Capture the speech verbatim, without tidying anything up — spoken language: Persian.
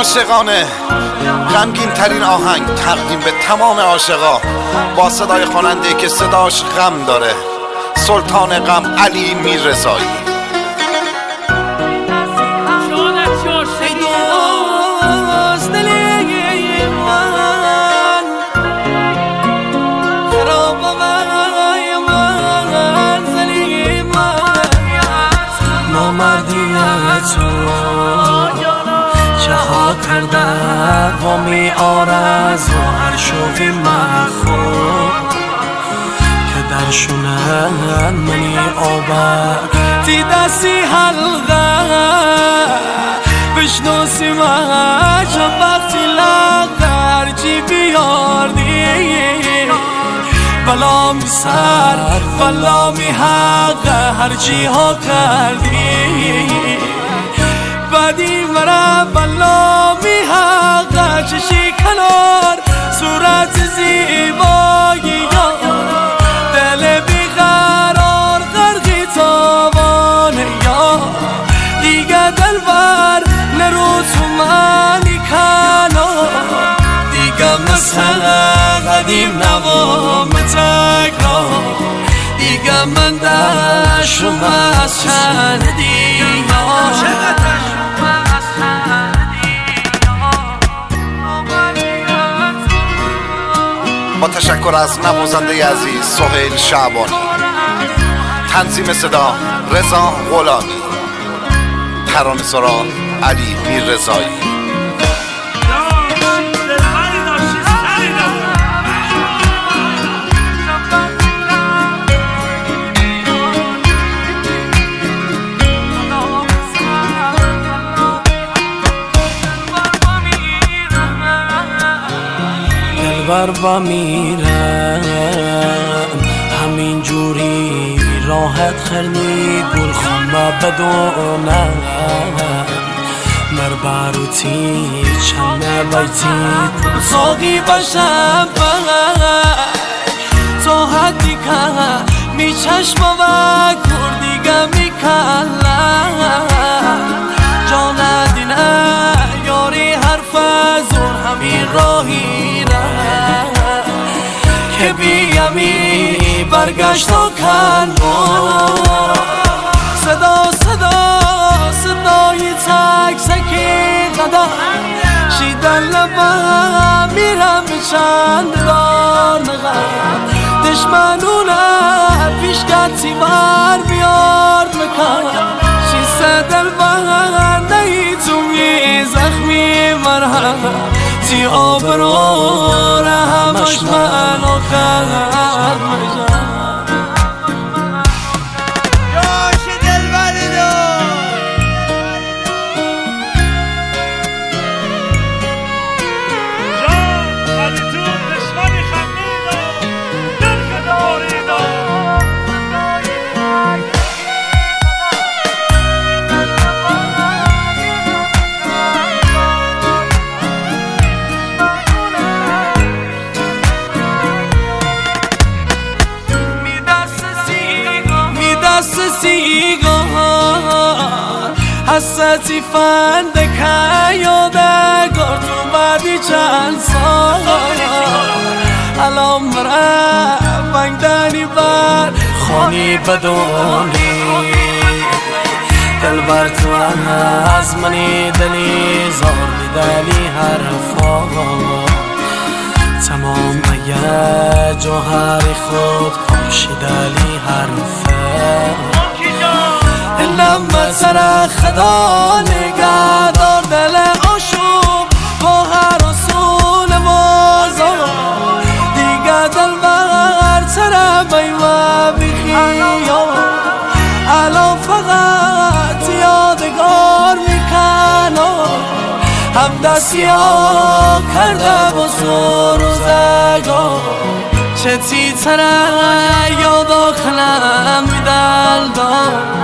عاشقانه غمگین ترین آهنگ تقدیم به تمام عاشقا با صدای خواننده که صداش غم داره، سلطان غم علی میررضایی. چه ها کردن و می آرز و هر شوی مخور که در شونن منی آبر تی دستی حلقه بشناسی مجا وقتی لقر چی بیاردی بلا می سر بلا می حق هر چی ها کردی بدی مرا بلا می حق چشی کنار صورت زیبایی یا دل بیقرار غرقی تابانه یا دیگه دل بر نرو تو منی کنار دیگه مثل قدیم نوام تکرار دیگه من دشم از چند دیگه با تشکر از نوازنده عزیز سهیل شعبانی، تنظیم صدا رضا غلامی، ترانه‌سرا علی میررضایی. دلبر با میرم همین جوری راحت خرنی گل خمه بدونم مر باروتی چنه بیتی ساقی باشم تو حدی که می چشم و کردیگه می کلم جان دینه یاری حرف زور همین راهی که بیمی برگشت و کن صدا صدا صدای تک سکی قدم شیدن لبم میرم به چند دار نغم دشمنونه پیش کتی بر بیار مکن شیسته دل بر نهی تو می زخمی مرهم تی آبرو رحمش من آخر مجم حساتی فنده که یاده گر تو بعدی چند سال الان مرا بنگدنی بر خانی بدونی دل بر تو از منی دلی زار میدنی حرفا تمام اگه جوهر خود کاشیدلی حرفه لما سر خدا نگه دار دل آشوب با هر رسول بازار دیگه دل بر سر بیوه بخیام الان فقط یادگار میکنم هم دستی ها کرده با زور و زگار چه تی تره یاد آخلم میدل دار